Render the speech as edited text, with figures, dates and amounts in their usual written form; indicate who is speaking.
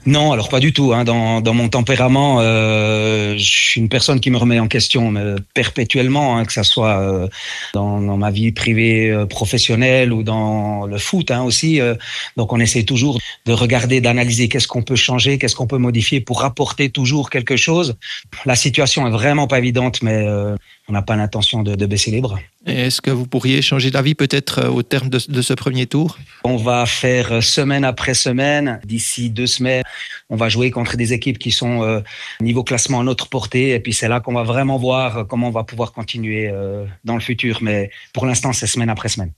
Speaker 1: Non, alors pas du tout, hein. Dans mon tempérament, je suis une personne qui me remet en question perpétuellement, hein, que ça soit dans ma vie privée, professionnelle ou dans le foot, hein, aussi. Donc on essaie toujours de regarder, d'analyser qu'est-ce qu'on peut changer, qu'est-ce qu'on peut modifier pour apporter toujours quelque chose. La situation est vraiment pas évidente, mais on n'a pas l'intention de baisser les bras.
Speaker 2: Et est-ce que vous pourriez changer d'avis peut-être au terme de ce premier tour?
Speaker 1: On va faire semaine après semaine. D'ici 2 semaines, on va jouer contre des équipes qui sont niveau classement à notre portée. Et puis c'est là qu'on va vraiment voir comment on va pouvoir continuer dans le futur. Mais pour l'instant, c'est semaine après semaine.